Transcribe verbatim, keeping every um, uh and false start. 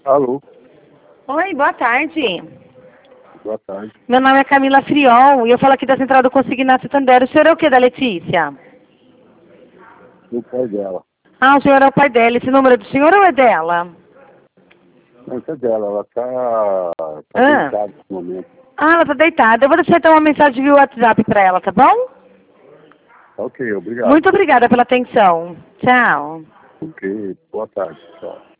Alô, Oi, boa tarde. boa tarde. Meu nome é Camila Friol e eu falo aqui da Central do Consignato Santander. O senhor é o que da Letícia? O pai dela. Ah, o senhor é o pai dela. Esse número é do senhor ou é dela? Não, isso é dela, ela tá, tá Ah. deitada nesse momento. Ah, ela tá deitada. Eu vou deixar então uma mensagem via WhatsApp pra ela, tá bom? Ok, obrigado. Muito obrigada pela atenção. Tchau. Ok, boa tarde, tchau.